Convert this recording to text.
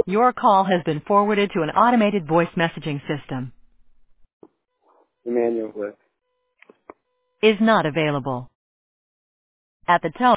Your call has been forwarded to an automated voice messaging system. Emmanuel Bliss. Is not available. At the tone.